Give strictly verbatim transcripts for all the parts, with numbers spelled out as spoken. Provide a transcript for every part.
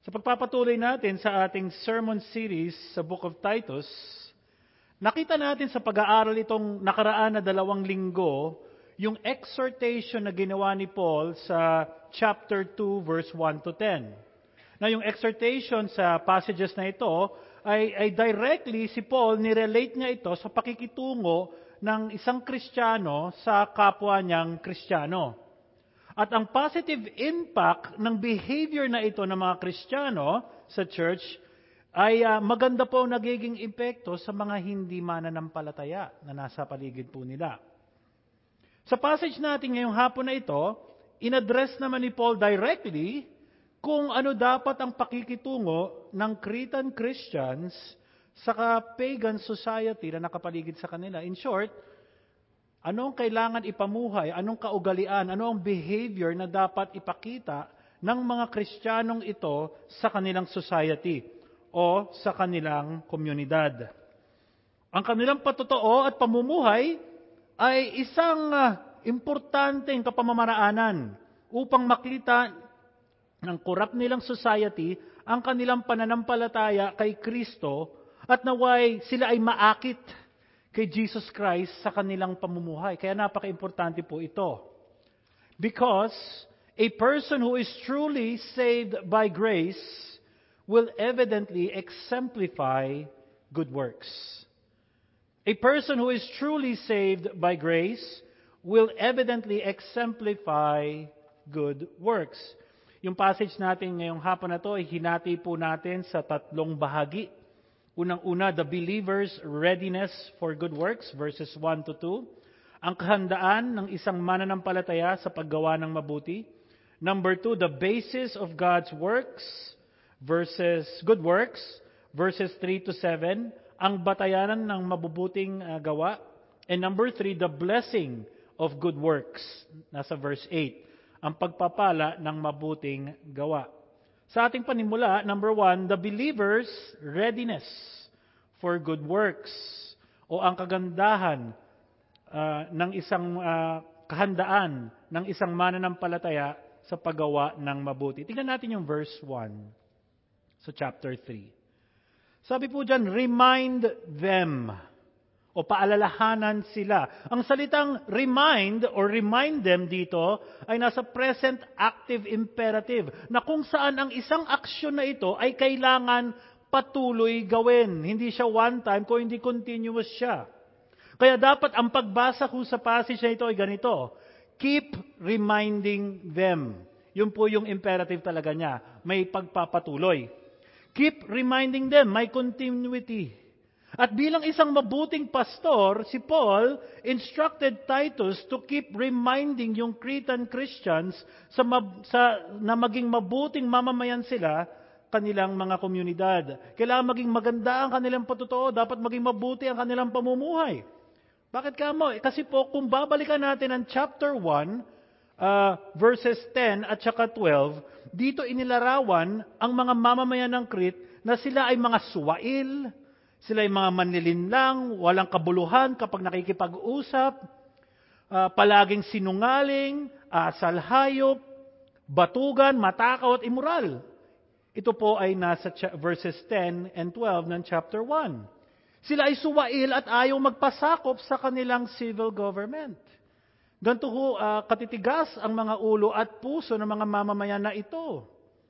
Sa pagpapatuloy natin sa ating sermon series sa Book of Titus, nakita natin sa pag-aaral itong nakaraan na dalawang linggo, yung exhortation na ginawa ni Paul sa chapter two, verse one to ten. Na yung exhortation sa passages na ito ay, ay directly si Paul nirelate niya ito sa pakikitungo ng isang Kristiyano sa kapwa niyang Kristiyano. At ang positive impact ng behavior na ito ng mga Kristiyano sa church ay uh, maganda po nagiging epekto sa mga hindi mananampalataya na nasa paligid po nila. Sa passage natin ngayong hapon na ito, inaddress naman ni Paul directly kung ano dapat ang pakikitungo ng Cretan Christians sa pagan society na nakapaligid sa kanila. In short, anong kailangan ipamuhay, anong kaugalian, ano ang behavior na dapat ipakita ng mga Kristiyanong ito sa kanilang society o sa kanilang komunidad. Ang kanilang patotoo at pamumuhay ay isang uh, importanteng kapamamaraanan upang makita ng korap nilang society ang kanilang pananampalataya kay Kristo at naway sila ay maakit kay Jesus Christ sa kanilang pamumuhay. Kaya napaka-importante po ito. Because a person who is truly saved by grace will evidently exemplify good works. A person who is truly saved by grace will evidently exemplify good works. Yung passage natin ngayong hapon na to ay hinati po natin sa tatlong bahagi. Unang-una, the believer's readiness for good works, verses one to two. Ang kahandaan ng isang mananampalataya sa paggawa ng mabuti. Number two, the basis of God's works, verses good works, verses three to seven. Ang batayanan ng mabubuting uh, gawa. And number three, the blessing of good works, nasa verse eight. Ang pagpapala ng mabuting gawa. Sa ating panimula, number one, the believer's readiness for good works o ang kagandahan uh, ng isang uh, kahandaan ng isang mananampalataya sa paggawa ng mabuti. Tingnan natin yung verse one sa chapter three. Sabi po dyan, remind them o paalalahanan sila. Ang salitang remind or remind them dito ay nasa present active imperative na kung saan ang isang aksyon na ito ay kailangan patuloy gawin. Hindi siya one time, kung hindi continuous siya. Kaya dapat ang pagbasa ko sa passage na ito ay ganito. Keep reminding them. Yun po yung imperative talaga niya. May pagpapatuloy. Keep reminding them. May continuity. At bilang isang mabuting pastor, si Paul instructed Titus to keep reminding yung Cretan Christians sa, mab- sa na maging mabuting mamamayan sila kanilang mga komunidad. Kailangan maging maganda ang kanilang patotoo, dapat maging mabuti ang kanilang pamumuhay. Bakit kamo? Kasi po kung babalikan natin ang chapter one, uh, verses ten at saka twelve, dito inilarawan ang mga mamamayan ng Crete na sila ay mga suwail, sila ay mga manlilinlang, walang kabuluhan kapag nakikipag-usap, uh, palaging sinungaling, asal hayop, batugan, matakaw at immoral. Ito po ay nasa cha- verses ten and twelve ng chapter one. Sila ay suwail at ayaw magpasakop sa kanilang civil government. Ganito ho, uh, katitigas ang mga ulo at puso ng mga mamamayan na ito.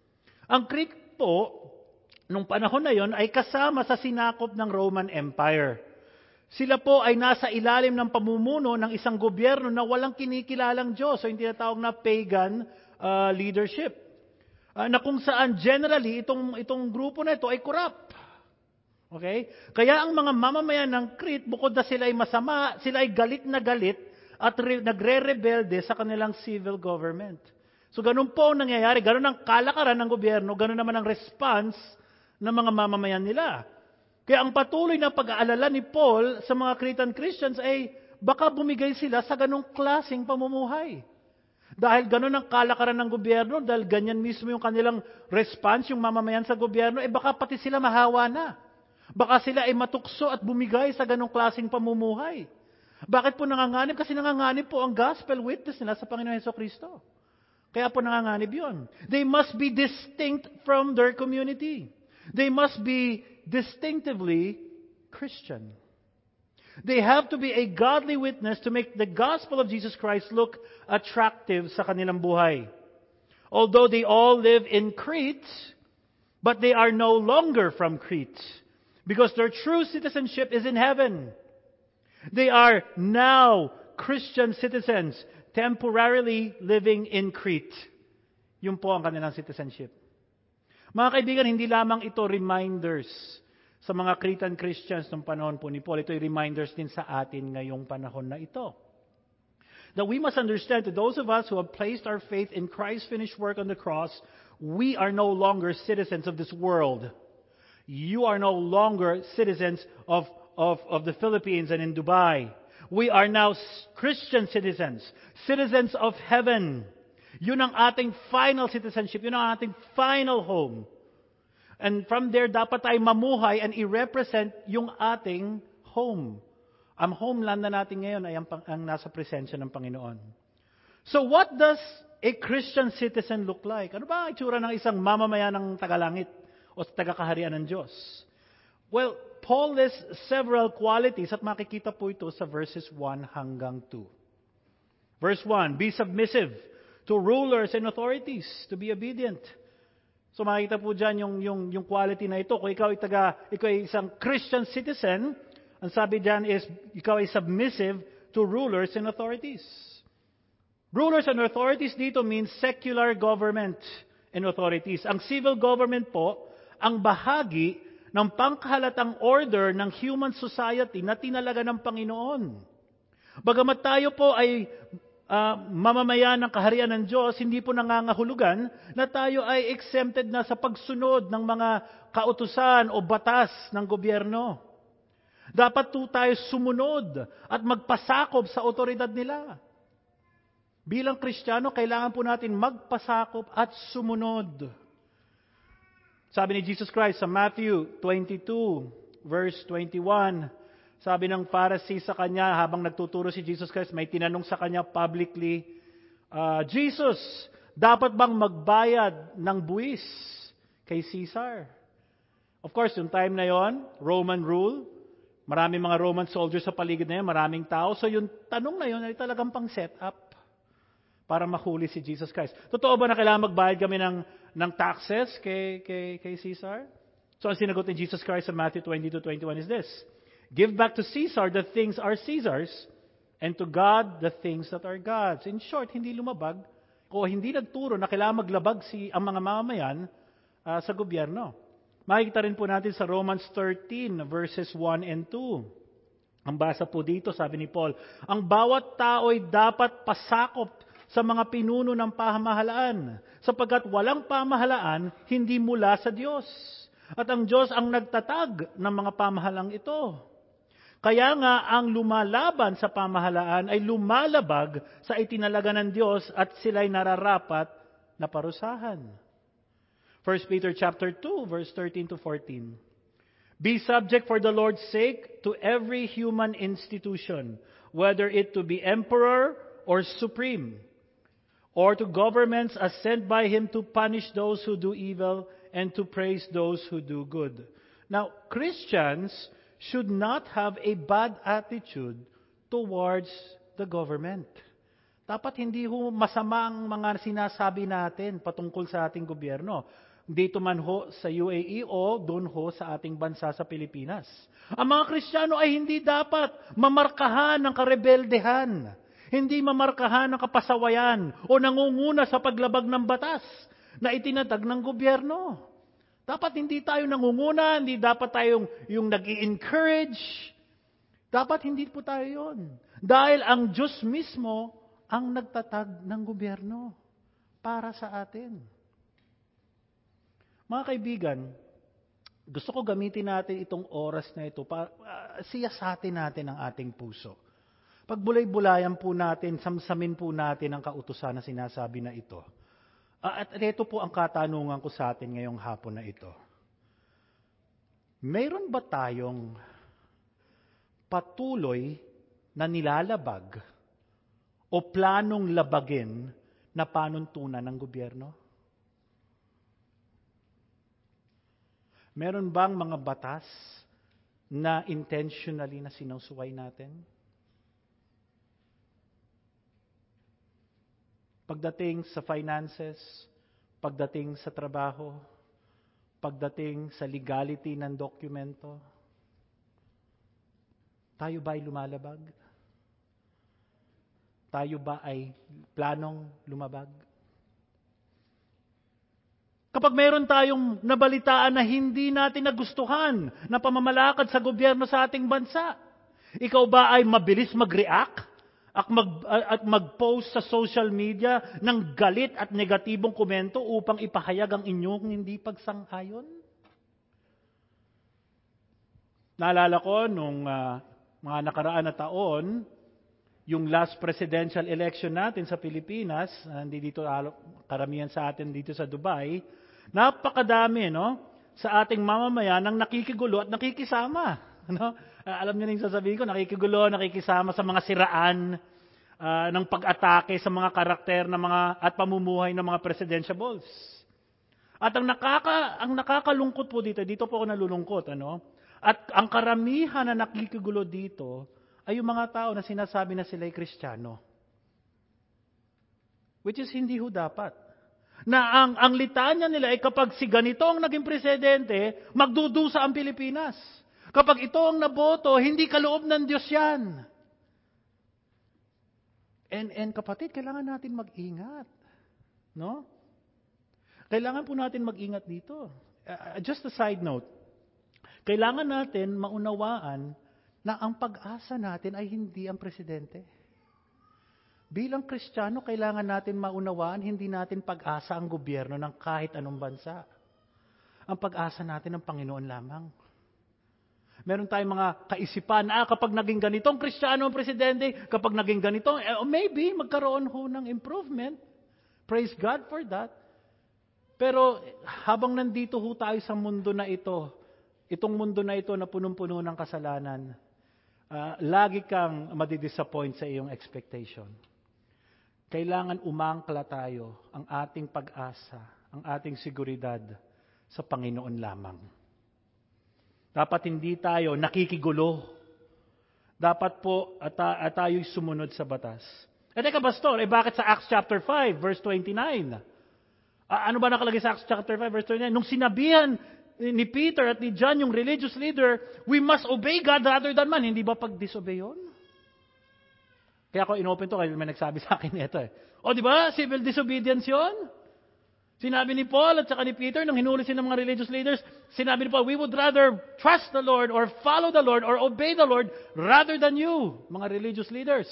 Ang Crete po, nung panahon na yon ay kasama sa sinakop ng Roman Empire. Sila po ay nasa ilalim ng pamumuno ng isang gobyerno na walang kinikilalang Diyos, so yung tinatawag na pagan uh, leadership. Uh, na kung saan generally itong, itong grupo na ito ay corrupt. Okay? Kaya ang mga mamamayan ng Crete, bukod na sila ay masama, sila ay galit na galit at re- nagre-rebelde sa kanilang civil government. So ganun po ang nangyayari, ganun ang kalakaran ng gobyerno, ganun naman ang response ng mga mamamayan nila. Kaya ang patuloy na pag-aalala ni Paul sa mga Cretan Christians ay baka bumigay sila sa ganong klaseng pamumuhay. Dahil ganun ang kalakaran ng gobyerno, dahil ganyan mismo yung kanilang response, yung mamamayan sa gobyerno, eh baka pati sila mahawa na. Baka sila ay matukso at bumigay sa ganong klaseng pamumuhay. Bakit po nanganganib? Kasi nanganganib po ang gospel witness nila sa Panginoon Hesus Kristo. Kaya po nanganganib yun. They must be distinct from their community. They must be distinctively Christian. They have to be a godly witness to make the gospel of Jesus Christ look attractive sa kanilang buhay. Although they all live in Crete, but they are no longer from Crete, because their true citizenship is in heaven. They are now Christian citizens, temporarily living in Crete. Yun po ang kanilang citizenship. Mga kaibigan, hindi lamang ito reminders sa mga Cretan Christians ng panahon po ni Paul. Ito'y reminders din sa atin ngayong panahon na ito. That we must understand, to those of us who have placed our faith in Christ's finished work on the cross, we are no longer citizens of this world. You are no longer citizens of, of, of the Philippines and in Dubai. We are now Christian citizens, citizens of heaven. Yun ang ating final citizenship. Yun ang ating final home. And from there, dapat tayo mamuhay and i-represent yung ating home. Ang homeland na natin ngayon ay ang, ang nasa presensya ng Panginoon. So what does a Christian citizen look like? Ano ba ang itsura ng isang mamamayan ng tagalangit o tagakaharian ng Diyos? Well, Paul lists several qualities at makikita po ito sa verses one hanggang two. Verse one, be submissive to rulers and authorities, to be obedient. So makikita po dyan yung, yung, yung quality na ito. Kung ikaw ay, taga, ikaw ay isang Christian citizen, ang sabi dyan is, ikaw ay submissive to rulers and authorities. Rulers and authorities dito means secular government and authorities. Ang civil government po, ang bahagi ng pangkahalatang order ng human society na tinalaga ng Panginoon. Bagamat tayo po ay Uh, mamamayan ng kaharian ng Diyos, hindi po nangangahulugan na tayo ay exempted na sa pagsunod ng mga kautusan o batas ng gobyerno. Dapat po tayo sumunod at magpasakop sa otoridad nila. Bilang Kristiyano, kailangan po natin magpasakop at sumunod. Sabi ni Jesus Christ sa Matthew twenty-two, verse twenty-one, sabi ng Pharisee sa kanya, habang nagtuturo si Jesus Christ, may tinanong sa kanya publicly, uh, Jesus, dapat bang magbayad ng buwis kay Caesar? Of course, yung time na yon, Roman rule, maraming mga Roman soldiers sa paligid na yun, maraming tao. So yung tanong na yun ay talagang pang set up para mahuli si Jesus Christ. Totoo ba na kailangan magbayad kami ng, ng taxes kay, kay, kay Caesar? So ang sinagot ni Jesus Christ sa Matthew twenty-two twenty-one is this, give back to Caesar the things are Caesar's, and to God the things that are God's. In short, hindi lumabag o hindi nagturo na kailangan maglabag si ang mga mamamayan uh, sa gobyerno. Makikita rin po natin sa Romans thirteen verses one and two. Ang basa po dito, sabi ni Paul, ang bawat tao ay dapat pasakop sa mga pinuno ng pamahalaan, sapagkat walang pamahalaan hindi mula sa Diyos. At ang Diyos ang nagtatag ng mga pamahalang ito. Kaya nga ang lumalaban sa pamahalaan ay lumalabag sa itinalaga ng Diyos at sila'y nararapat na parusahan. First Peter chapter two verse thirteen to fourteen. Be subject for the Lord's sake to every human institution, whether it to be emperor or supreme, or to governments as sent by him to punish those who do evil and to praise those who do good. Now, Christians should not have a bad attitude towards the government. Dapat hindi ho masama ang mga sinasabi natin patungkol sa ating gobyerno. Dito man ho sa U A E o doon ho sa ating bansa sa Pilipinas. Ang mga Kristiyano ay hindi dapat mamarkahan ng karebeldehan. Hindi mamarkahan ng kapasawayan o nangunguna sa paglabag ng batas na itinatag ng gobyerno. Dapat hindi tayo nangunguna, hindi dapat tayong yung nag-i-encourage. Dapat hindi po tayo yun. Dahil ang Diyos mismo ang nagtatag ng gobyerno para sa atin. Mga kaibigan, gusto ko gamitin natin itong oras na ito para uh, siyasatin natin ang ating puso. Pagbulay-bulayan po natin, samsamin po natin ang kautusan na sinasabi na ito. At ito po ang katanungan ko sa atin ngayong hapon na ito. Mayroon ba tayong patuloy na nilalabag o planong labagin na panuntunan ng gobyerno? Meron bang mga batas na intentionally na sinusuway natin? Pagdating sa finances, pagdating sa trabaho, pagdating sa legality ng dokumento, tayo ba ay lumalabag? Tayo ba ay planong lumabag? Kapag meron tayong nabalitaan na hindi natin nagustuhan na pamamalakad sa gobyerno sa ating bansa, ikaw ba ay mabilis mag-react at, mag, at mag-post sa social media ng galit at negatibong komento upang ipahayag ang inyong hindi pagsang-ayon? Naalala ko nung uh, mga nakaraan na taon, yung last presidential election natin sa Pilipinas, hindi dito karamihan sa atin dito sa Dubai, napakadami no sa ating mamamayan ang nakikigulo at nakikisama, no? Uh, alam niyo na yung sasabihin ko, nakikigulo, nakikisama sa mga siraan uh, ng pag-atake sa mga karakter ng mga at pamumuhay ng mga presidentiables. At ang nakaka ang nakakalungkot po dito, dito po ako nalulungkot, ano? At ang karamihan na nakikigulo dito ay yung mga tao na sinasabi na sila ay Kristiyano. Which is hindi ho dapat. Na ang, ang litanya nila ay kapag si ganito ang naging presidente, magdudusa ang Pilipinas. Kapag ito ang naboto, hindi kaloob ng Diyos yan. And, and kapatid, kailangan natin mag-ingat. No? Kailangan po natin mag-ingat dito. Uh, just a side note. Kailangan natin maunawaan na ang pag-asa natin ay hindi ang presidente. Bilang Kristiyano, kailangan natin maunawaan, hindi natin pag-asa ang gobyerno ng kahit anong bansa. Ang pag-asa natin ang Panginoon lamang. Meron tayong mga kaisipan, ah, kapag naging ganitong Kristiyano ang presidente, kapag naging ganitong, eh, maybe magkaroon ho ng improvement. Praise God for that. Pero habang nandito ho tayo sa mundo na ito, itong mundo na ito na punong-puno ng kasalanan, Uh, lagi kang madidisappoint sa iyong expectation. Kailangan umangkla tayo ang ating pag-asa, ang ating seguridad sa Panginoon lamang. Dapat hindi tayo nakikigulo. Dapat po at, at tayo'y sumunod sa batas. Eh teka, Pastor, eh bakit sa Acts chapter five, verse twenty-nine? Uh, ano ba nakalagay sa Acts chapter five, verse twenty-nine? Nung sinabihan ni Peter at ni John, yung religious leader, we must obey God rather than man. Hindi ba pag-disobey yun? Kaya ako inopen to, kaya may nagsabi sa akin ito eh. O di ba, civil disobedience yun? Sinabi ni Paul at saka ni Peter, nung hinuli sila ng mga religious leaders, sinabi ni Paul, we would rather trust the Lord or follow the Lord or obey the Lord rather than you, mga religious leaders.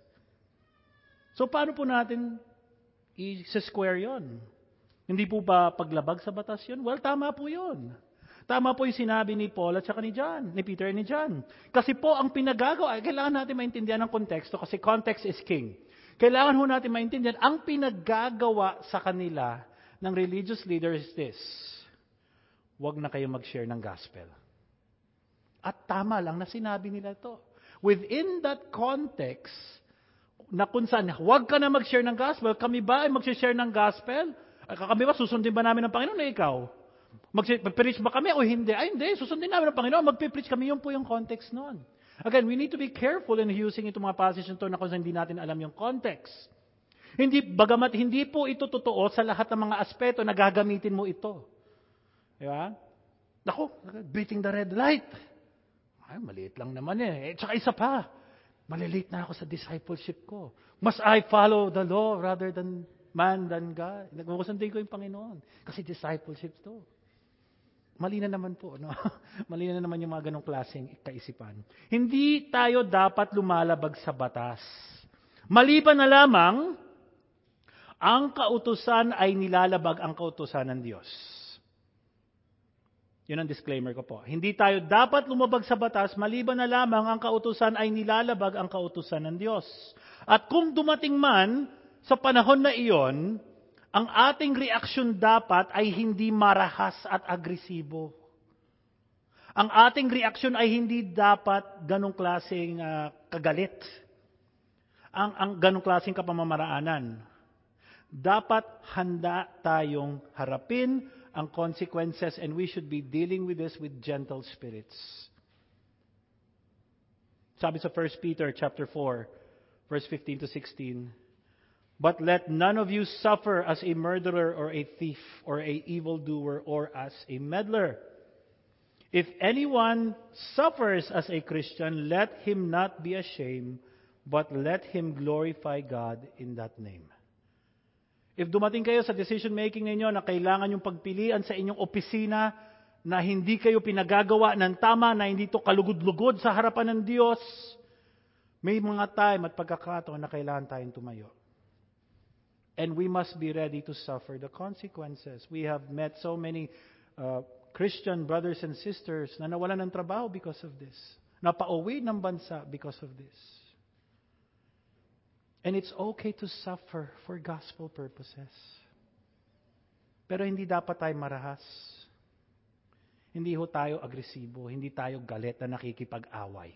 So paano po natin i-square yun? Hindi po ba paglabag sa batas yun? Well, tama po yun. Tama po yung sinabi ni Paul at saka ni John, ni Peter and ni John. Kasi po ang pinagagawa, kailangan natin maintindihan ang konteksto kasi context is king. Kailangan ho natin maintindihan, ang pinagagawa sa kanila ng religious leaders is this: huwag na kayo mag-share ng gospel. At tama lang na sinabi nila ito. Within that context, na kung saan, huwag ka na mag-share ng gospel, kami ba ay mag-share ng gospel? Kami ba, susundin ba namin ng Panginoon na ikaw? Mag-preach ba kami o hindi? Ay, hindi. Susundin namin ng Panginoon. Mag-preach kami. Yun po yung context noon. Again, we need to be careful in using itong mga passage nito na kung hindi natin alam yung context. Hindi, bagamat hindi po ito totoo sa lahat ng mga aspeto na gagamitin mo ito. Di ba? Naku, beating the red light. Ay, maliit lang naman eh. Eh tsaka isa pa, malilate na ako sa discipleship ko. Must I follow the law rather than man than God? Nagkukusundin ko yung Panginoon. Kasi discipleship to. Mali na naman po, no? Mali na naman yung mga ganong klaseng kaisipan. Hindi tayo dapat lumalabag sa batas. Maliban na lamang, ang kautusan ay nilalabag ang kautusan ng Diyos. Yun ang disclaimer ko po. Hindi tayo dapat lumabag sa batas, maliban na lamang ang kautusan ay nilalabag ang kautusan ng Diyos. At kung dumating man sa panahon na iyon, ang ating reaksyon dapat ay hindi marahas at agresibo. Ang ating reaksyon ay hindi dapat ganong klaseng uh, kagalit. Ang, ang ganong klaseng kapamamaraanan. Dapat handa tayong harapin ang consequences, and we should be dealing with this with gentle spirits. Sabi sa First Peter chapter four, verse fifteen to sixteen, "But let none of you suffer as a murderer or a thief or a evildoer or as a meddler. If anyone suffers as a Christian, let him not be ashamed, but let him glorify God in that name." If dumating kayo sa decision-making ninyo na kailangan yung pagpilian sa inyong opisina na hindi kayo pinagagawa ng tama, na hindi to kalugod-lugod sa harapan ng Diyos, may mga time at pagkakataon na kailangan tayong tumayo. And we must be ready to suffer the consequences. We have met so many uh, Christian brothers and sisters na nawalan ng trabaho because of this. Napauwi ng bansa because of this. And it's okay to suffer for gospel purposes. Pero hindi dapat tayo marahas. Hindi ho tayo agresibo. Hindi tayo galit na nakikipag-away.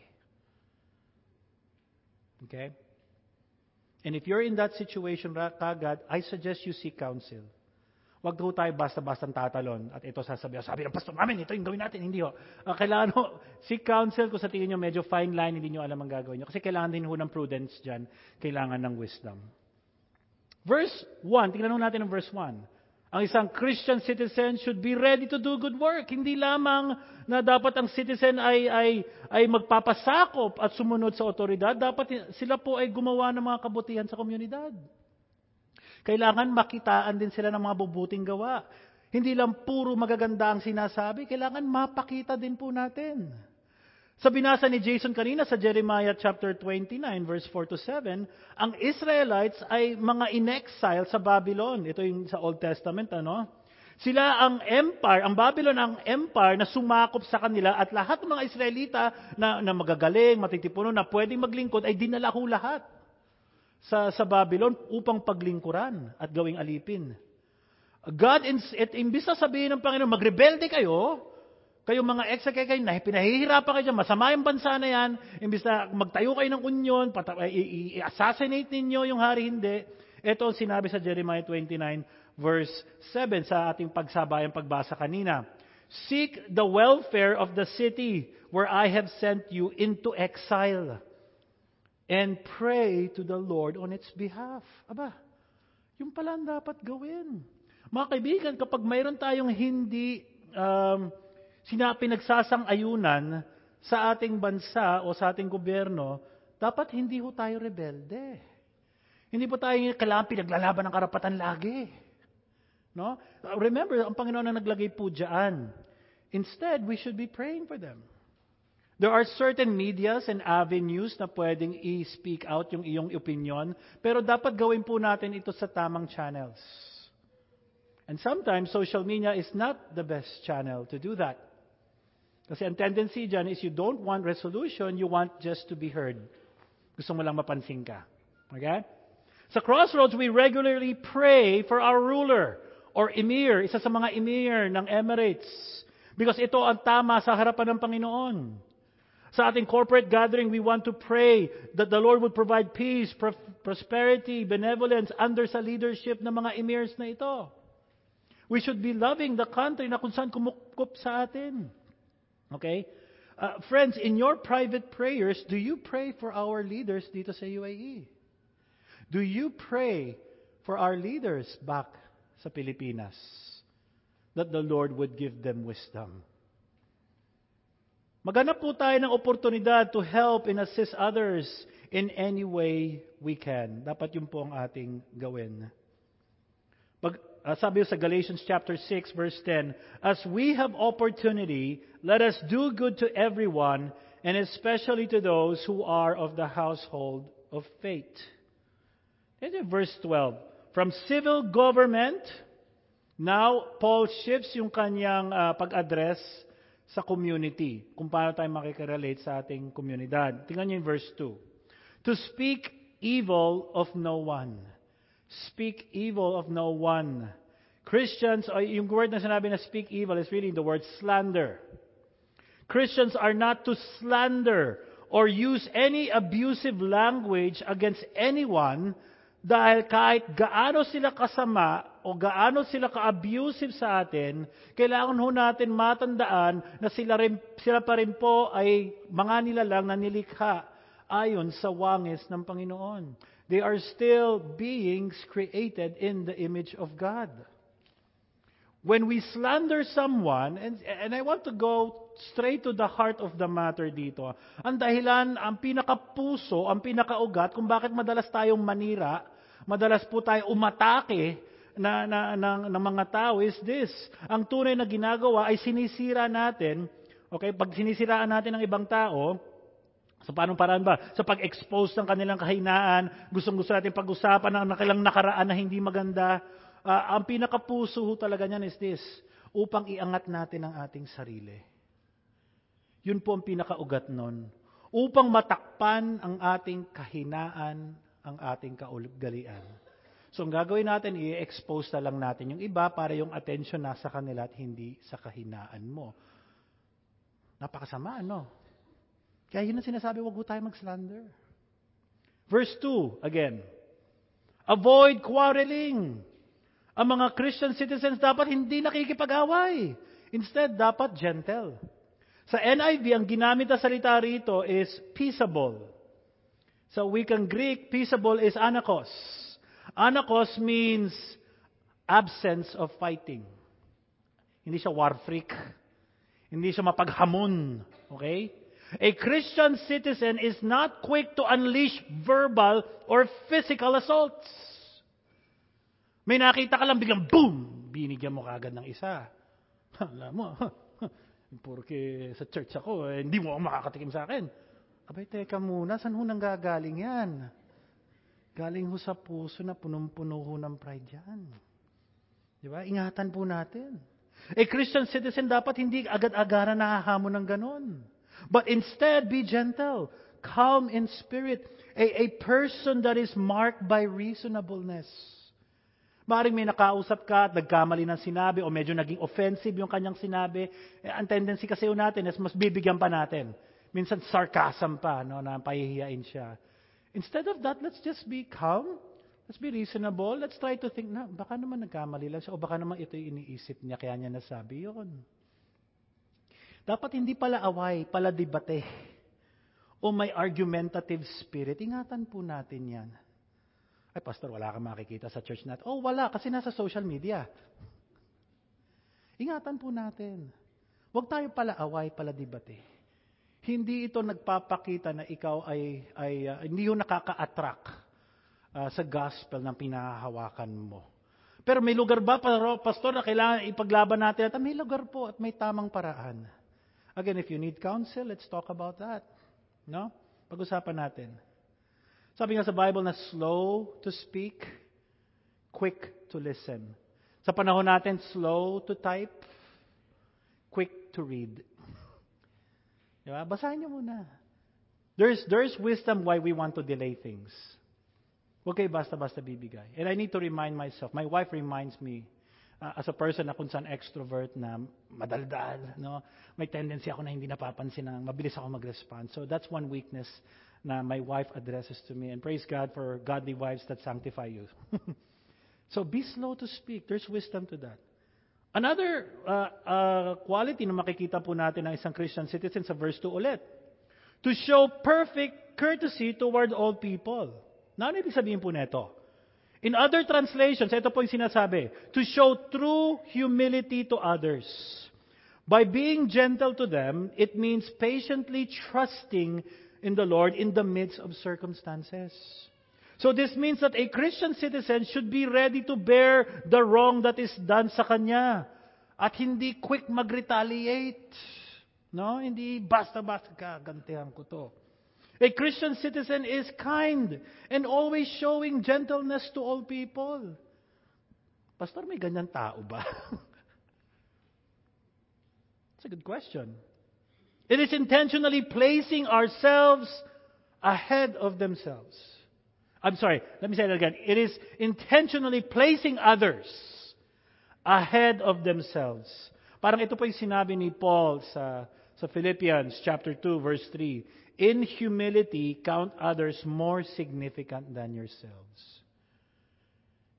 Okay? And if you're in that situation, kagad, I suggest you seek counsel. Huwag ho tayo basta-bastang tatalon. At ito sasabihin, sabi ng pastor namin, ito yung gawin natin. Hindi ho. Uh, kailangan ho, seek counsel kung sa tingin nyo medyo fine line, hindi nyo alam ang gagawin nyo. Kasi kailangan din ho ng prudence dyan. Kailangan ng wisdom. Verse one, tingnan ho natin ang verse one. Ang isang Christian citizen should be ready to do good work. Hindi lamang na dapat ang citizen ay, ay, ay magpapasakop at sumunod sa otoridad. Dapat sila po ay gumawa ng mga kabutihan sa komunidad. Kailangan makitaan din sila ng mga bubuting gawa. Hindi lang puro magaganda ang sinasabi, kailangan mapakita din po natin. Sa binasa ni Jason kanina sa Jeremiah chapter twenty-nine, verse four to seven, ang Israelites ay mga in-exile sa Babylon. Ito yung sa Old Testament, ano? Sila ang empire, ang Babylon ang empire na sumakop sa kanila, at lahat ng mga Israelita na, na magagaling, matitipuno, na pwedeng maglingkod, ay dinala ho lahat sa sa Babylon upang paglingkuran at gawing alipin. God, at imbis na sabihin ng Panginoon, magrebelde kayo, kayong mga ex-kay kayo, pinahihirapan kayo dyan, masama yung bansa na yan, imbis na magtayo kayo ng unyon, i-assassinate ninyo yung hari, hindi. Ito ang sinabi sa Jeremiah twenty-nine, verse seven, sa ating pagsabayang pagbasa kanina. "Seek the welfare of the city where I have sent you into exile, and pray to the Lord on its behalf." Aba, yung pala ang dapat gawin. Mga kaibigan, kapag mayroon tayong hindi um, sina pinagsasang-ayunan sa ating bansa o sa ating gobyerno, dapat hindi ho tayo rebelde. Hindi po tayo kailangan pinaglalaban ng karapatan lagi. No? Remember, ang Panginoon ang naglagay po dyan. Instead, we should be praying for them. There are certain medias and avenues na pwedeng i-speak out yung iyong opinion, pero dapat gawin po natin ito sa tamang channels. And sometimes, social media is not the best channel to do that. Kasi ang tendency dyan is you don't want resolution, you want just to be heard. Gusto mo lang mapansin ka. Okay? Sa Crossroads, we regularly pray for our ruler or emir, isa sa mga emir ng Emirates, because ito ang tama sa harapan ng Panginoon. Sa ating corporate gathering, we want to pray that the Lord would provide peace, pro- prosperity, benevolence under sa leadership ng mga emirs na ito. We should be loving the country na kung saan kumukup sa atin. Okay? Uh, friends, in your private prayers, do you pray for our leaders dito sa U A E? Do you pray for our leaders back sa Pilipinas that the Lord would give them wisdom? Maghanap po tayo ng oportunidad to help and assist others in any way we can. Dapat yun po ang ating gawin. Pag, uh, sabi sa Galatians chapter six, verse ten, "As we have opportunity, let us do good to everyone, and especially to those who are of the household of faith." And verse twelve, "From civil government," now Paul shifts yung kanyang uh, pag-address sa community, kung paano tayo makikirelate sa ating komunidad. Tingnan niyo yung verse two. "To speak evil of no one." Speak evil of no one. Christians, yung word na sinabi na speak evil is really the word slander. Christians are not to slander or use any abusive language against anyone Dahil kahit gaano sila kasama o gaano sila ka-abusive sa atin, kailangan ho natin matandaan na sila, rin, sila pa rin po ay mga nilalang na nilikha ayon sa wangis ng Panginoon. They are still beings created in the image of God. When we slander someone, and, and I want to go straight to the heart of the matter dito. Ang dahilan, ang pinakapuso, ang pinakaugat kung bakit madalas tayong manira, madalas po tayo umatake na, na, na, ng mga tao is this. Ang tunay na ginagawa ay sinisira natin, okay, pag sinisiraan natin ng ibang tao, sa paanong paraan ba? Sa pag-expose ng kanilang kahinaan, gustong-gusto natin pag-usapan ng nakilang nakaraan na hindi maganda. Uh, ang pinakapuso talaga niyan is this, upang iangat natin ang ating sarili. Yun po ang pinakaugat nun. Upang matakpan ang ating kahinaan, ang ating kaugalian. So ang gagawin natin, i-expose na lang natin yung iba para yung attention nasa kanila at hindi sa kahinaan mo. Napakasama, no? Kaya yun ang sinasabi, wag po tayo mag-slander. Verse two, again. Avoid quarreling. Ang mga Christian citizens dapat hindi nakikipag-away. Instead, dapat gentle. Sa N I V, ang ginamit na salita rito is peaceable. Sa wikang Greek, peaceable is anakos. Anakos means absence of fighting. Hindi siya war freak. Hindi siya mapaghamon. Okay? A Christian citizen is not quick to unleash verbal or physical assaults. May nakita ka lang, biglang boom! Binigyan mo kagad ng isa. Alam mo, porque sa church ako, eh, hindi mo ako makakatikim sa akin. Abay, teka muna, saan ho nang gagaling yan? Galing ho sa puso na punong-puno ho ng pride yan. Di ba? Ingatan po natin. A Christian citizen dapat hindi agad-agaran nahahamon ng ganon. But instead, be gentle, calm in spirit. A, a person that is marked by reasonableness. Maring may nakausap ka at nagkamali ng sinabi o medyo naging offensive yung kanyang sinabi. Eh, ang tendency kasi yun natin is mas bibigyan pa natin. Minsan sarcasm pa, no, na pahihiyain siya. Instead of that, let's just be calm. Let's be reasonable. Let's try to think na baka naman nagkamali lang siya o baka naman ito yung iniisip niya kaya niya nasabi yun. Dapat hindi pala away, pala debate o may argumentative spirit. Ingatan po natin yan. Ay, pastor, wala kang makikita sa church natin. Oh, wala, kasi nasa social media. Ingatan po natin. Huwag tayo pala away, pala debate. Hindi ito nagpapakita na ikaw ay, ay uh, hindi yung nakaka-attract uh, sa gospel ng pinahahawakan mo. Pero may lugar ba, pastor, na kailangan ipaglaban natin? At may lugar po at may tamang paraan. Again, if you need counsel, let's talk about that. No? Pag-usapan natin. Sabi nga sa Bible na slow to speak, quick to listen. Sa panahon natin, slow to type, quick to read. Diba? Basahin niyo muna. There's, there's wisdom why we want to delay things. Huwag kayo basta-basta bibigay. And I need to remind myself, my wife reminds me, uh, as a person na kung saan extrovert na madaldal, no? May tendency ako na hindi napapansin na mabilis ako mag-respond. So that's one weakness na my wife addresses to me. And praise God for godly wives that sanctify you. So be slow to speak. There's wisdom to that. Another uh, uh, quality na makikita po natin ng isang Christian citizen sa verse two ulit. To show perfect courtesy toward all people. Na ano ibig sabihin po nito? In other translations, ito po yung sinasabi, to show true humility to others. By being gentle to them, it means patiently trusting in the Lord in the midst of circumstances. So this means that a Christian citizen should be ready to bear the wrong that is done sa kanya. At hindi quick mag-retaliate. No? Hindi basta-basta gagantihan ko to. A Christian citizen is kind and always showing gentleness to all people. Pastor, may ganyan tao ba? That's a good question. It is intentionally placing ourselves ahead of themselves. I'm sorry, let me say that again. It is intentionally placing others ahead of themselves. Parang ito po yung sinabi ni Paul sa, sa Philippians chapter two, verse three. In humility, count others more significant than yourselves.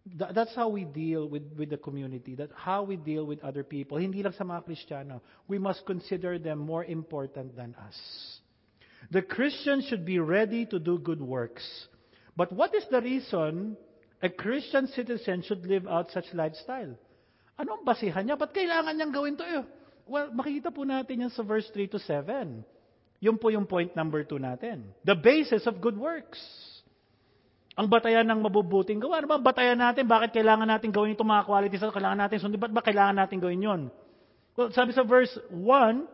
Th- that's how we deal with, with the community. That's how we deal with other people. Hindi lang sa mga Kristiyano. We must consider them more important than us. The Christian should be ready to do good works. But what is the reason a Christian citizen should live out such lifestyle? Ano ang basihan niya? Ba't kailangan niyang gawin to? Eh? Well, makikita po natin yan sa verse three to seven. Yun po yung point number two natin. The basis of good works. Ang batayan ng mabubuting gawa. Ano ba ang batayan natin? Bakit kailangan natin gawin itong mga qualities na kailangan natin sundin? Ba't ba kailangan natin gawin yun? Well, sabi sa verse one,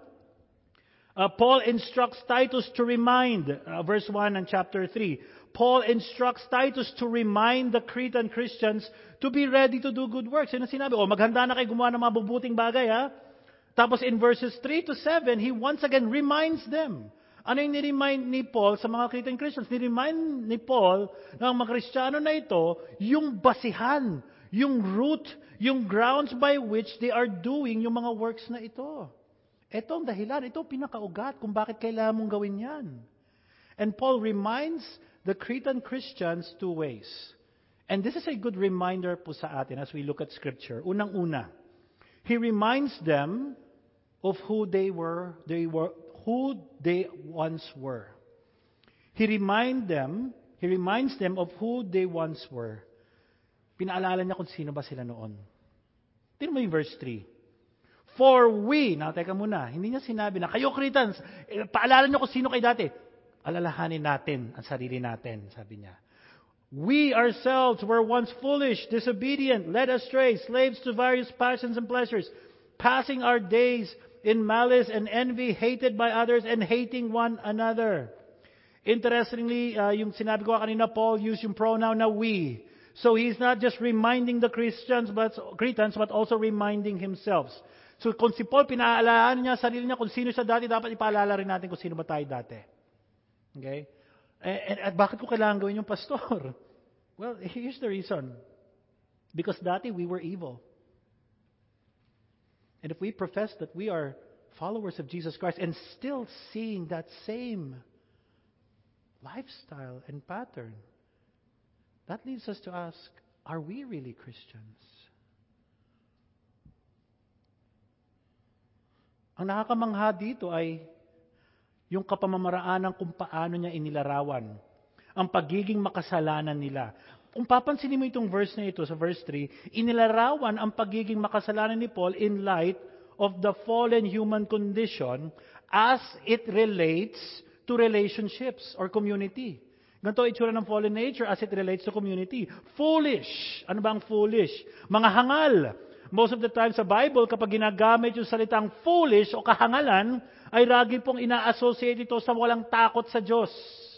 uh, Paul instructs Titus to remind, uh, verse one and chapter three, Paul instructs Titus to remind the Cretan Christians to be ready to do good works. Yun ang sinabi, o maghanda na kayo gumawa ng mga mabubuting bagay, ha? Tapos in verses three to seven, he once again reminds them. Ano yung niremind ni Paul sa mga Cretan Christians? Niremind ni Paul ng mga Kristiyano na ito, yung basihan, yung root, yung grounds by which they are doing yung mga works na ito. Ito ang dahilan, ito pinakaugat kung bakit kailangan mong gawin yan. And Paul reminds the Cretan Christians two ways. And this is a good reminder po sa atin as we look at Scripture. Unang-una, he reminds them of who they were, they were, who they once were. He remind them, he reminds them of who they once were. Pinaalala niya kung sino ba sila noon. Tingnan mo yung verse three. For we, na teka muna, hindi niya sinabi na, kayo Cretans, eh, paalala niyo kung sino kayo dati. Alalahanin natin ang sarili natin, sabi niya. We ourselves were once foolish, disobedient, led astray, slaves to various passions and pleasures, passing our days in malice and envy, hated by others and hating one another. Interestingly, uh, yung sinabi ko kanina, Paul used yung pronoun na we. So he's not just reminding the Christians, but Cretans, but also reminding himself. So kung si Paul, pinaalalahan niya sarili niya kung sino siya dati, dapat ipaalala rin natin kung sino ba tayo dati. Okay? And, at bakit ko kailangan gawin yung pastor? Well, here's the reason. Because dati we were evil. And if we profess that we are followers of Jesus Christ and still seeing that same lifestyle and pattern, that leads us to ask, are we really Christians? Ang nakakamangha dito ay yung kapamamaraan ng kung paano niya inilarawan ang pagiging makasalanan nila. Kung papansinin mo itong verse na ito, sa verse three, inilarawan ang pagiging makasalanan ni Paul in light of the fallen human condition as it relates to relationships or community. Ganito itsura ng fallen nature as it relates to community. Foolish. Ano ba ang foolish? Mga hangal. Most of the time sa Bible, kapag ginagamit yung salitang foolish o kahangalan, ay lagi pong ina-associate ito sa walang takot sa Diyos.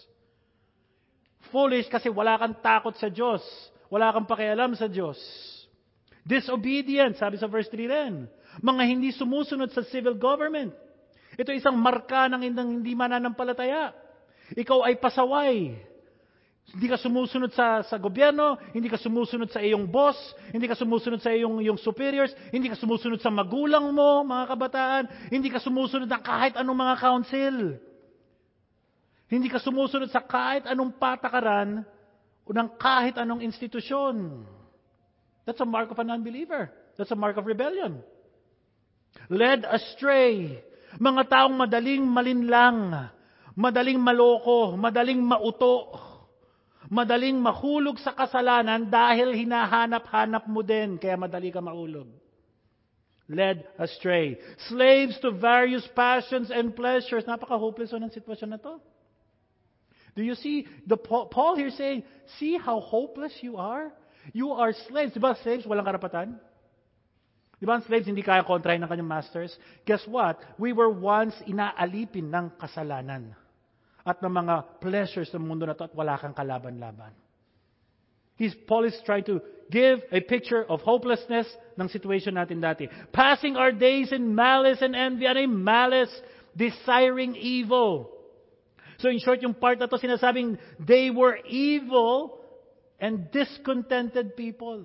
Foolish kasi wala kang takot sa Diyos. Wala kang pakialam sa Diyos. Disobedient, sabi sa verse three rin. Mga hindi sumusunod sa civil government. Ito isang marka ng hindi mananampalataya. Ikaw ay pasaway. Hindi ka sumusunod sa, sa gobyerno, hindi ka sumusunod sa iyong boss, hindi ka sumusunod sa iyong, iyong superiors, hindi ka sumusunod sa magulang mo, mga kabataan, hindi ka sumusunod ng kahit anong mga council. Hindi ka sumusunod sa kahit anong patakaran o ng kahit anong institusyon. That's a mark of an unbeliever. That's a mark of rebellion. Led astray. Mga taong madaling malinlang, madaling maloko, madaling mauto, madaling mahulog sa kasalanan dahil hinahanap-hanap mo din, kaya madali ka mahulog. Led astray. Slaves to various passions and pleasures. Napaka-hopeless ng sitwasyon na to. Do you see the Paul here saying, see how hopeless you are? You are slaves. Diba slaves, walang karapatan? Diba ang slaves, hindi kaya kontrahin ng kanyang masters? Guess what? We were once inaalipin ng kasalanan at ng mga pleasures ng mundo na to at wala kang kalaban-laban. He's, Paul is trying to give a picture of hopelessness ng situation natin dati. Passing our days in malice and envy. Ano yung malice? Desiring evil. So in short, yung part na to sinasabing, they were evil and discontented people.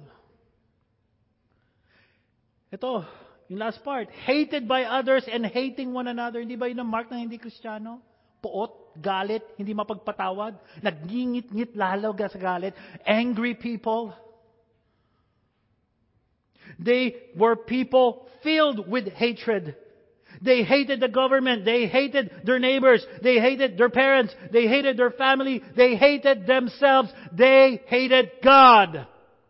Ito, yung last part. Hated by others and hating one another. Hindi ba yun ang mark ng hindi Kristiyano? Puot, galit, hindi mapagpatawad, nagngingit-ngit lalo sa galit, angry people. They were people filled with hatred. They hated the government. They hated their neighbors. They hated their parents. They hated their family. They hated themselves. They hated God.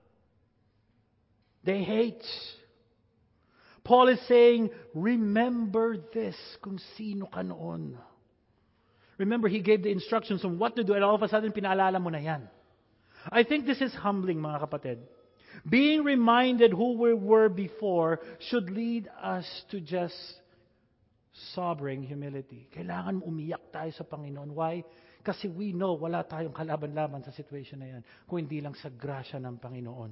They hate. Paul is saying, remember this kung sino ka noon. Remember, he gave the instructions on what to do and all of a sudden, pinaalala mo na yan. I think this is humbling, mga kapatid. Being reminded who we were before should lead us to just sobering humility. Kailangan umiyak tayo sa Panginoon. Why? Kasi we know wala tayong kalaban-laban sa situation na yan, kung hindi lang sa grasya ng Panginoon.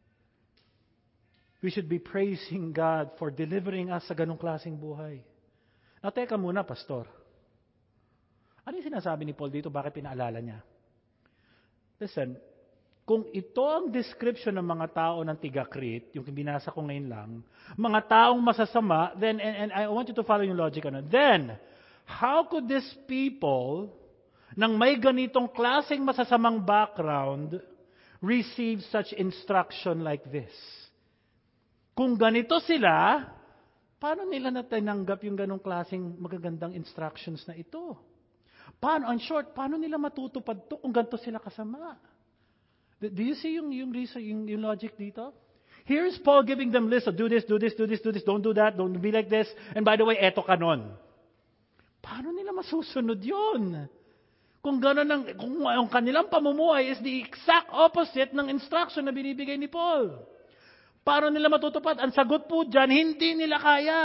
We should be praising God for delivering us sa ganong klaseng buhay. Now, teka muna, Pastor. Ano yung sinasabi ni Paul dito? Bakit pinaalala niya? Listen, kung ito ang description ng mga tao ng Tiga-Crete, yung binasa ko ngayon lang, mga taong masasama, then, and, and I want you to follow yung logic, ano, then, how could these people, nang may ganitong klaseng masasamang background, receive such instruction like this? Kung ganito sila, paano nila natanggap yung ganong klaseng magagandang instructions na ito? Paano, in short, paano nila matutupad to kung ganito sila kasama? Do you see yung, yung, reason, yung, yung logic dito? Here's Paul giving them list of do this, do this, do this, do this, don't do that, don't be like this, and by the way, eto kanon. Paano nila masusunod yun? Kung gano'n ang, kung ang kanilang pamumuhay is the exact opposite ng instruction na binibigay ni Paul. Paano nila matutupad? Ang sagot po dyan, hindi nila kaya.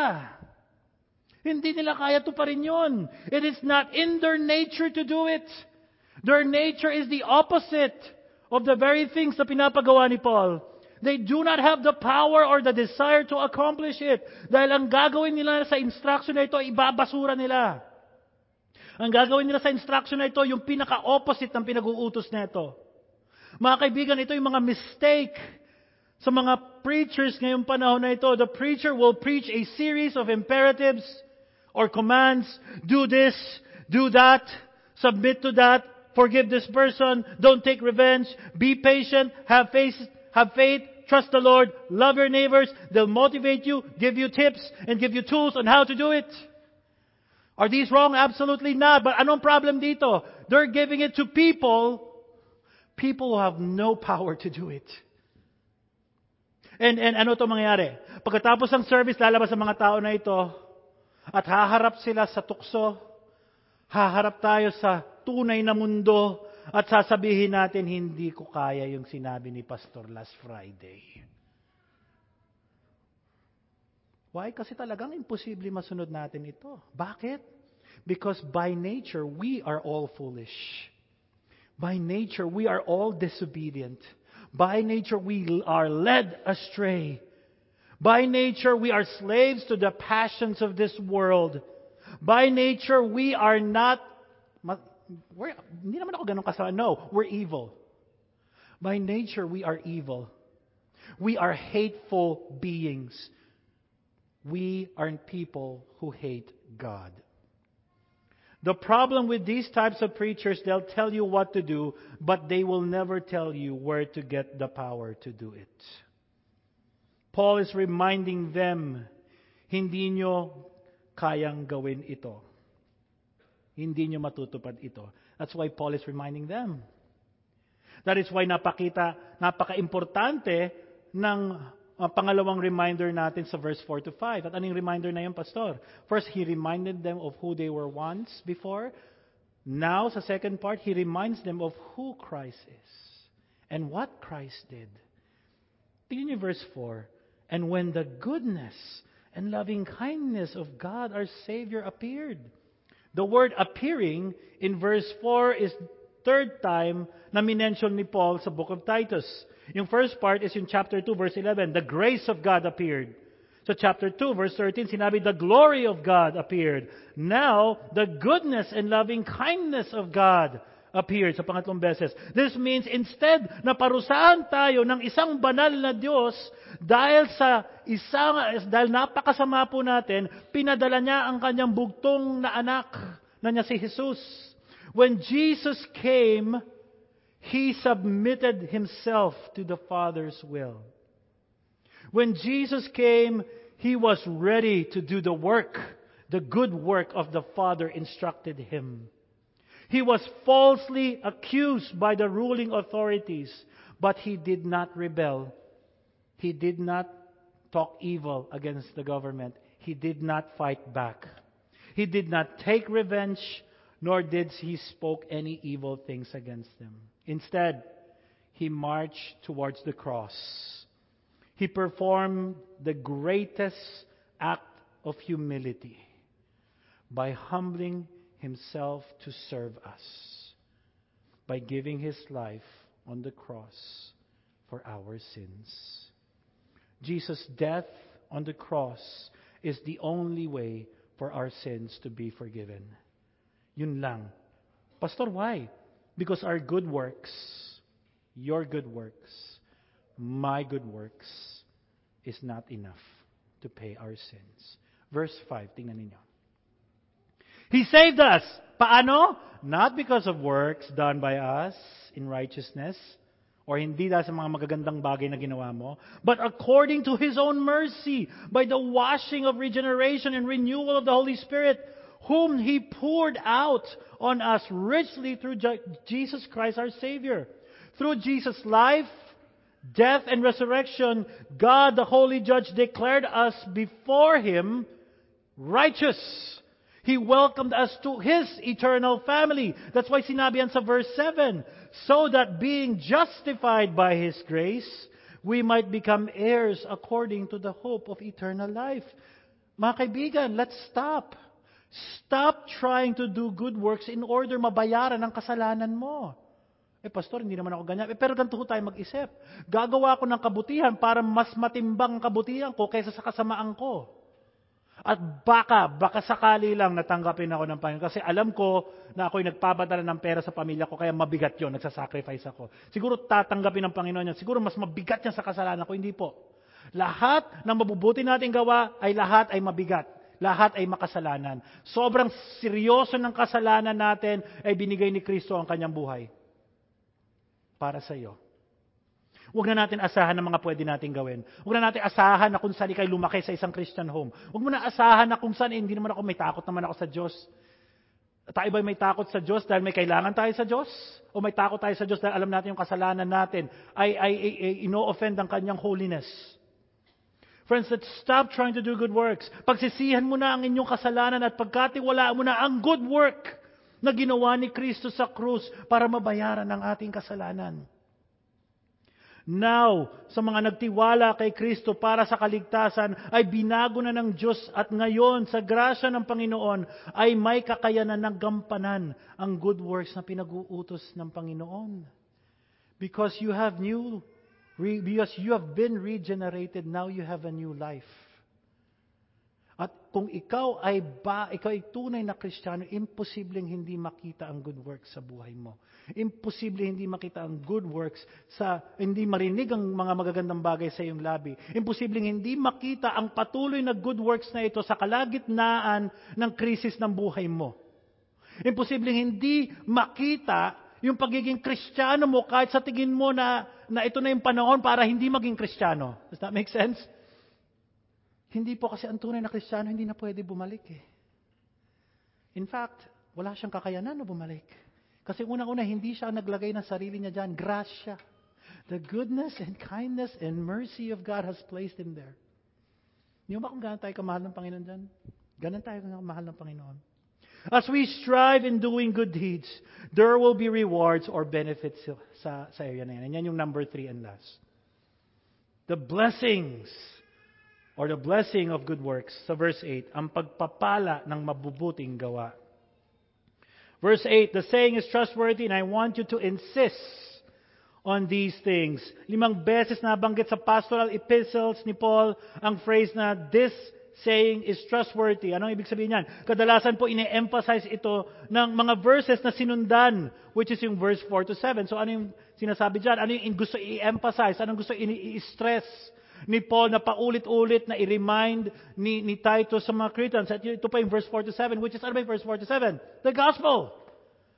Hindi nila kaya tuparin yun. It is not in their nature to do it. Their nature is the opposite of the very things na pinapagawa ni Paul. They do not have the power or the desire to accomplish it. Dahil ang gagawin nila sa instruction na ito, ibabasura nila. Ang gagawin nila sa instruction na ito, yung pinaka-opposite ng pinag-uutos na ito. Mga kaibigan, ito yung mga mistake sa mga preachers ngayong panahon na ito. The preacher will preach a series of imperatives or commands. Do this, do that, submit to that, forgive this person, don't take revenge, be patient, have faith, have faith, trust the Lord, love your neighbors. They'll motivate you, give you tips, and give you tools on how to do it. Are these wrong? Absolutely not. But anong problem dito? They're giving it to people, people who have no power to do it. And, and ano to mangyayari? Pagkatapos ng service, lalabas ang mga tao na ito at haharap sila sa tukso, haharap tayo sa tunay na mundo at sasabihin natin, hindi ko kaya yung sinabi ni Pastor last Friday. Why? Kasi talagang imposible masunod natin ito. Bakit? Because by nature, we are all foolish. By nature, we are all disobedient. By nature, we are led astray. By nature, we are slaves to the passions of this world. By nature, we are not... We're, hindi naman ako ganun kasama. No, we're evil. By nature, we are evil. We are hateful beings. We are people who hate God. The problem with these types of preachers, they'll tell you what to do, but they will never tell you where to get the power to do it. Paul is reminding them, hindi nyo kayang gawin ito. Hindi nyo matutupad ito. That's why Paul is reminding them. That is why napakita, napaka-importante ng uh, pangalawang reminder natin sa verse four to five. At anong reminder na yun, Pastor? First, he reminded them of who they were once before. Now, sa second part, he reminds them of who Christ is and what Christ did. Tingnan niyo verse four. And when the goodness and loving kindness of God our Savior appeared. The word appearing in verse four is third time na minention ni Paul sa book of Titus. Yung first part is in chapter two, verse eleven. The grace of God appeared. So chapter two, verse thirteen, sinabi, the glory of God appeared. Now, the goodness and loving kindness of God appeared sa pangatlong beses. This means instead na parusahan tayo ng isang banal na Diyos dahil sa isang dahil napakasama po natin, pinadala niya ang kanyang bugtong na anak na niya si Jesus. When Jesus came, He submitted Himself to the Father's will. When Jesus came, He was ready to do the work, the good work of the Father instructed Him. He was falsely accused by the ruling authorities, but He did not rebel. He did not talk evil against the government. He did not fight back. He did not take revenge, nor did He spoke any evil things against them. Instead, He marched towards the cross. He performed the greatest act of humility by humbling Himself to serve us, by giving His life on the cross for our sins. Jesus' death on the cross is the only way for our sins to be forgiven. Yun lang. Pastor, why? Because our good works, your good works, my good works, is not enough to pay our sins. Verse five, tingnan ninyo. He saved us. Paano? Not because of works done by us in righteousness, or hindi dahil sa mga magagandang bagay na ginawa mo, but according to His own mercy, by the washing of regeneration and renewal of the Holy Spirit, whom He poured out on us richly through Jesus Christ our Savior. Through Jesus' life, death, and resurrection, God, the Holy Judge, declared us before Him righteous. He welcomed us to His eternal family. That's why sinabi yan sa verse seven. So that being justified by His grace, we might become heirs according to the hope of eternal life. Mga kaibigan, let's stop. Stop trying to do good works in order mabayaran ang kasalanan mo. Eh, pastor, hindi naman ako ganyan. Eh, pero ganito tayo mag-isip. Gagawa ko ng kabutihan para mas matimbang ang kabutihan ko kaysa sa kasamaan ko. At baka, baka sakali lang natanggapin ako ng Panginoon. Kasi alam ko na ako'y nagpapadala ng pera sa pamilya ko, kaya mabigat yun, nagsasacrifice ako. Siguro tatanggapin ng Panginoon yan. Siguro mas mabigat yan sa kasalanan ko. Hindi po. Lahat ng mabubuti nating gawa ay lahat ay mabigat. Lahat ay makasalanan. Sobrang seryoso ng kasalanan natin ay binigay ni Kristo ang kanyang buhay. Para sa iyo. Huwag na natin asahan ng mga pwede nating gawin. Huwag na natin asahan na kung saan ikay lumaki sa isang Christian home. Huwag mo na asahan na kung saan, eh, hindi naman ako, may takot naman ako sa Diyos. Tayo ba may takot sa Diyos dahil may kailangan tayo sa Diyos? O may takot tayo sa Diyos dahil alam natin yung kasalanan natin ay, ay, ay, ay ino-offend ang kanyang holiness? Friends, let's stop trying to do good works. Pagsisihan mo na ang inyong kasalanan at pagkatiwalaan mo na ang good work na ginawa ni Kristo sa krus para mabayaran ang ating kasalanan. Now, sa mga nagtiwala kay Kristo para sa kaligtasan, ay binago na ng Diyos at ngayon, sa grasya ng Panginoon, ay may kakayanan ng gampanan ang good works na pinag-uutos ng Panginoon. Because you have new, because you have been regenerated, now you have a new life. At kung ikaw ay ba, ikaw ay tunay na Kristiyano, imposibleng hindi makita ang good works sa buhay mo. Imposible hindi makita ang good works sa, hindi marinig ang mga magagandang bagay sa iyong labi. Imposibleng hindi makita ang patuloy na good works na ito sa kalagitnaan ng krisis ng buhay mo. Imposibleng hindi makita yung pagiging Kristiyano mo kahit sa tingin mo na, na ito na yung panahon para hindi maging Kristiyano. Does that make sense? Hindi po kasi ang tunay na Kristiyano hindi na pwede bumalik eh. In fact, wala siyang kakayanan na bumalik. Kasi unang-una, hindi siya naglagay ng sarili niya dyan. Grasya. The goodness and kindness and mercy of God has placed Him there. Hindi ba kung gano'n tayo kamahal ng Panginoon dyan? Gano'n tayo kamahal ng Panginoon. As we strive in doing good deeds, there will be rewards or benefits sa, sa area na yan. And yan yung number three and last. The blessings or the blessing of good works. Sa verse eight, ang pagpapala ng mabubuting gawa. Verse eight, the saying is trustworthy and I want you to insist on these things. Limang beses nabanggit sa pastoral epistles ni Paul ang phrase na this saying is trustworthy. Anong ibig sabihin yan? Kadalasan po ine-emphasize ito ng mga verses na sinundan, which is yung verse four to seven. So ano yung sinasabi dyan? Ano yung gusto i-emphasize? Anong gusto i-stress ni Paul na paulit-ulit na i-remind ni, ni Titus sa mga Cretans? At ito pa yung verse four to seven, which is ano ba yung verse four to seven? The gospel.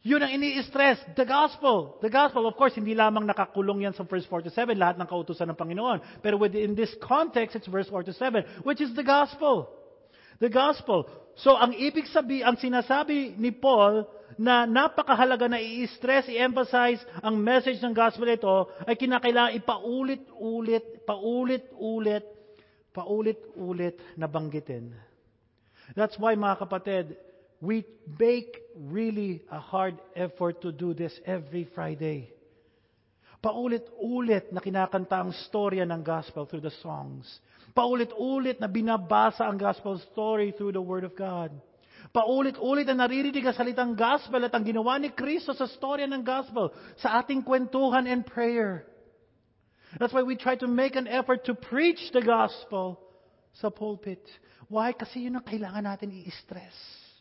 Yun ang ini-stress. The gospel. The gospel, of course, hindi lamang nakakulong yan sa verse four to seven, lahat ng kautusan ng Panginoon. Pero within this context, it's verse four to seven, which is the gospel. The gospel. So, ang ibig sabi, ang sinasabi ni Paul na napakahalaga na i-stress, i-emphasize ang message ng gospel ito ay kinakailangan ipaulit-ulit, paulit-ulit, paulit-ulit na banggitin. That's why, mga kapatid, we make really a hard effort to do this every Friday. Paulit-ulit na kinakanta ang storya ng gospel through the songs. Paulit-ulit na binabasa ang gospel story through the Word of God. Paulit-ulit na naririnig ang salitang gospel at ang ginawa ni Kristo sa storya ng gospel sa ating kwentuhan and prayer. That's why we try to make an effort to preach the gospel sa pulpit. Why? Kasi yun ang kailangan natin i-stress.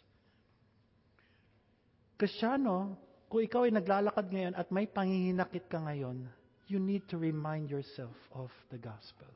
Kristyano, kung ikaw ay naglalakad ngayon at may pangihinakit ka ngayon, you need to remind yourself of the gospel.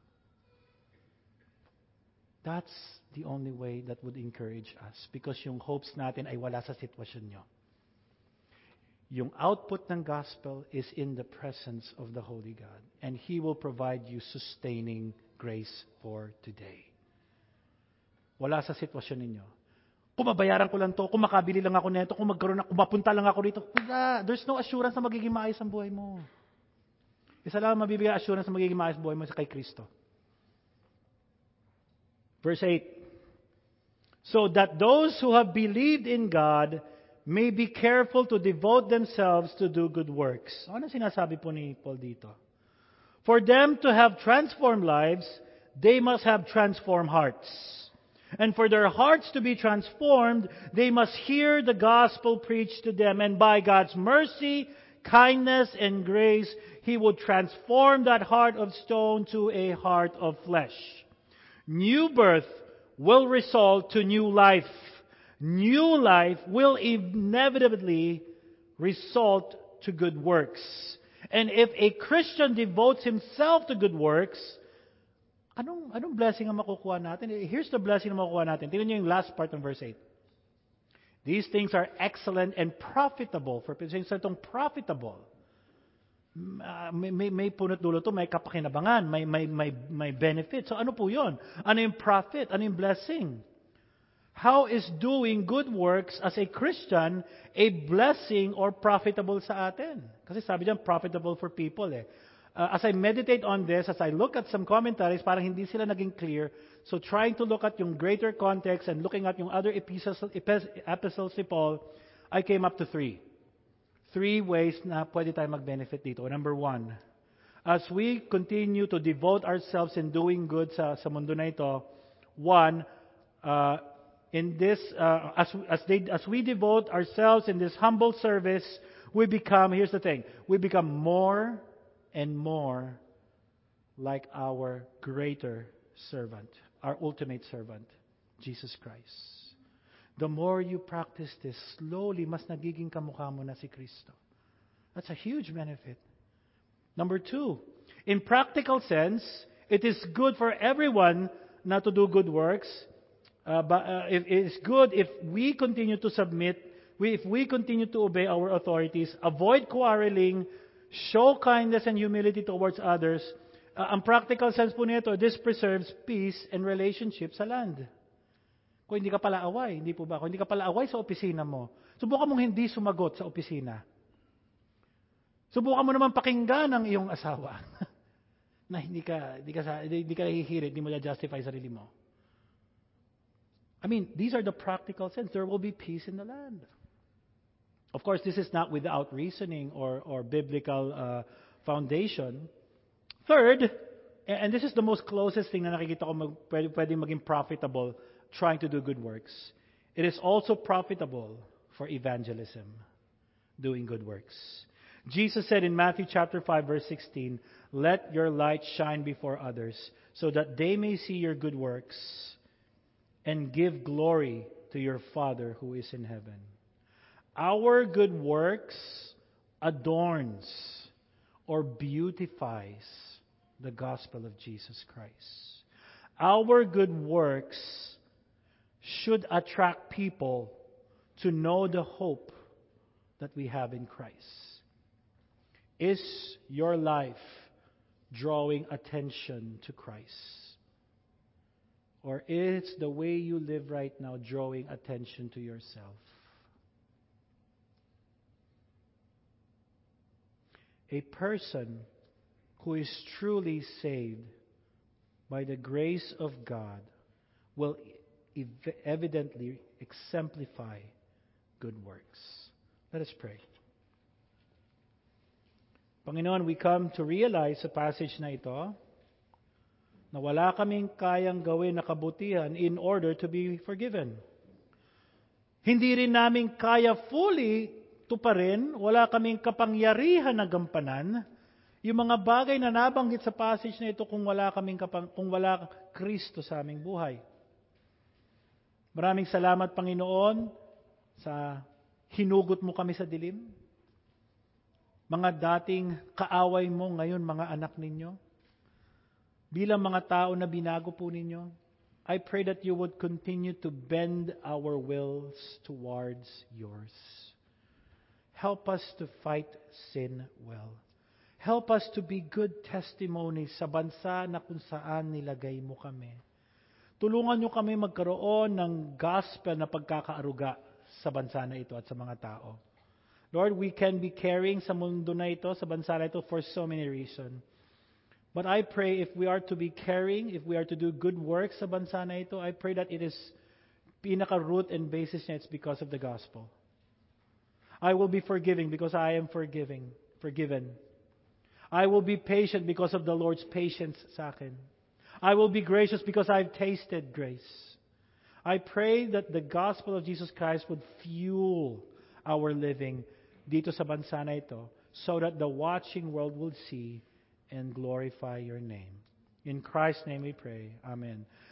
That's the only way that would encourage us. Because yung hopes natin ay wala sa sitwasyon nyo. Yung output ng gospel is in the presence of the Holy God. And He will provide you sustaining grace for today. Wala sa sitwasyon ninyo. Kung mabayaran ko lang to, kung makabili lang ako nito, kung magkaroon ako, kung mapunta lang ako dito, wala. There's no assurance na magiging maayos ang buhay mo. Isa lang mabibigay assurance na magiging maayos ang buhay mo sa kay Kristo. Verse eight. So that those who have believed in God may be careful to devote themselves to do good works. Ano sinasabi po ni Paul dito? For them to have transformed lives, they must have transformed hearts. And for their hearts to be transformed, they must hear the gospel preached to them. And by God's mercy, kindness, and grace, He will transform that heart of stone to a heart of flesh. New birth will result to new life. New life will inevitably result to good works. And if a Christian devotes himself to good works, anong anong blessing ang makukuha natin? Here's the blessing na makukuha natin. Tingnan niyo yung last part ng verse eight. These things are excellent and profitable. For sa itong profitable. Uh, may, may, may punot dulo to, may kapakinabangan, may, may, may, may benefit. So ano po yun? Ano yung profit? Ano yung blessing? How is doing good works as a Christian a blessing or profitable sa atin? Kasi sabi diyan, profitable for people eh. Uh, as I meditate on this, as I look at some commentaries, parang hindi sila naging clear. So trying to look at yung greater context and looking at yung other epistles, epistles ni Paul, I came up to three. Three ways na pwede tayo mag-benefit dito. Number one, as we continue to devote ourselves in doing good sa, sa mundo na ito, one, uh, in this, uh, as, as, they, as we devote ourselves in this humble service, we become, here's the thing, we become more and more like our greater servant, our ultimate servant, Jesus Christ. The more you practice this, slowly, mas nagiging kamukha mo na si Kristo. That's a huge benefit. Number two, in practical sense, it is good for everyone not to do good works. Uh, but uh, it is good if we continue to submit, we, if we continue to obey our authorities, avoid quarreling, show kindness and humility towards others. Uh, ang practical sense po nito, this preserves peace and relationship sa land. Kung hindi ka pala away, hindi po ba? Kung hindi ka pala away sa opisina mo, subukan mong hindi sumagot sa opisina. Subukan mo naman pakinggan ang iyong asawa na hindi ka hindi ka hindi ka nahihirit, hindi mo na-justify sarili mo. I mean, these are the practical sense. There will be peace in the land. Of course, this is not without reasoning or or biblical uh, foundation. Third, and this is the most closest thing na nakikita ko mag, pwede, pwede maging profitable trying to do good works. It is also profitable for evangelism, doing good works. Jesus said in Matthew chapter five, verse sixteen, "Let your light shine before others, so that they may see your good works and give glory to your Father who is in heaven." Our good works adorns or beautifies the gospel of Jesus Christ. Our good works should attract people to know the hope that we have in Christ. Is your life drawing attention to Christ? Or is the way you live right now drawing attention to yourself? A person who is truly saved by the grace of God will ev- evidently exemplify good works. Let us pray. Panginoon, we come to realize sa passage na ito na wala kaming kayang gawin na kabutihan in order to be forgiven. Hindi rin namin kaya fully tuparin, wala kaming kapangyarihan na gampanan yung mga bagay na nabanggit sa passage na ito kung wala kaming kapang, kung wala Kristo sa aming buhay. Maraming salamat, Panginoon, sa hinugot mo kami sa dilim. Mga dating kaaway mo ngayon, mga anak ninyo. Bilang mga tao na binago po ninyo, I pray that you would continue to bend our wills towards yours. Help us to fight sin well. Help us to be good testimonies sa bansa na kung saan nilagay mo kami. Tulungan nyo kami magkaroon ng gospel na pagkakaaruga sa bansa na ito at sa mga tao. Lord, we can be caring sa mundo na ito, sa bansa na ito, for so many reasons. But I pray if we are to be caring, if we are to do good works sa bansa na ito, I pray that it is pinaka-root and basis niya, it's because of the gospel. I will be forgiving because I am forgiving, forgiven. I will be patient because of the Lord's patience sa akin. I will be gracious because I've tasted grace. I pray that the gospel of Jesus Christ would fuel our living dito sa bansa na ito so that the watching world will see and glorify your name. In Christ's name we pray. Amen.